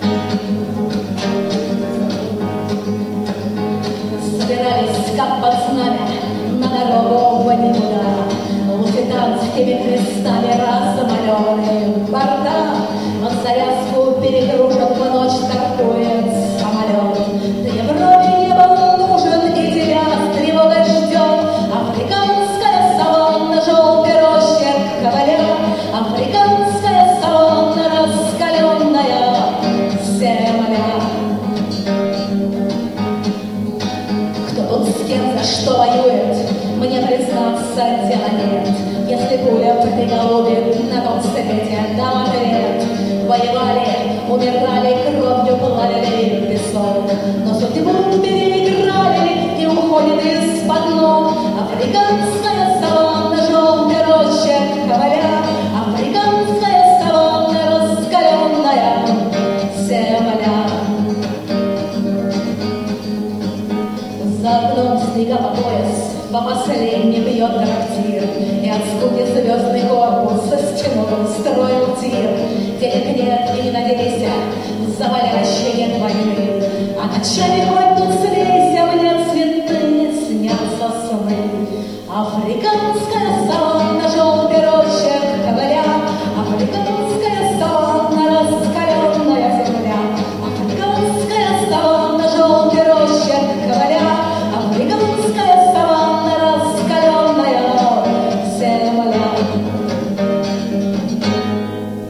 Собирались, как под знамя, на дорогу в никуда. Лузитанскими крестами размалеванные борта. На завязку перегружен в ночь стартует самолет. Ты Европе не был нужен, и тебя с тревогой ждет африканская саванна, желтый росчерк коваля. Африканская саванна раскаленная земля. Кто тут с кем за что воюет, мне признаться дела нет. Если пуля приголубит на том свете, дам ответ. Воевали, умирали, кровью плавили песок, но судьбу переиграли и уходит из-под ног. Африканская саванна, желтый росчерк коваля. Африканская саванна, раскаленная земля. За окном снега по пояс, по последней бьет трактир, и от скуки звездный корпус со стеной строил тир. Денег нет и не надейся, завалящие нет войны, а ночами